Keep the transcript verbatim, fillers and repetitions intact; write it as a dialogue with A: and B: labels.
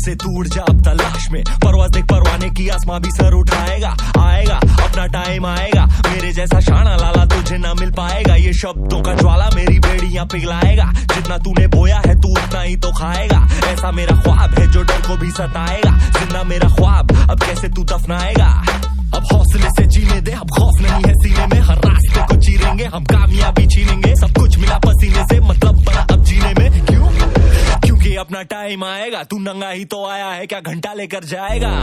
A: से तू उड़ जा अब तलाश में, परवाज देख परवाने की, आसमां भी सर उठाएगा। आएगा अपना टाइम आएगा, मेरे जैसा शाना लाला तुझे ना मिल पाएगा। ये शब्दों का ज्वाला मेरी बेड़ियां पिघलाएगा, जितना तूने बोया है तू उतना ही तो खाएगा। ऐसा मेरा ख्वाब है जो डर को भी सताएगा, जिंदा मेरा ख्वाब अब कैसे तू दफनाएगा। अब हौसले से जीने दे, अब खौफ नहीं है सीने में, हर रास्ते को चीरेंगे हम, कामयाबी छीनेंगे। सब कुछ मिला पसीने से, मतलब बना अब जीने में। क्यों? क्योंकि अपना टाइम आएगा, तू नंगा ही तो आया है, क्या घंटा लेकर जाएगा।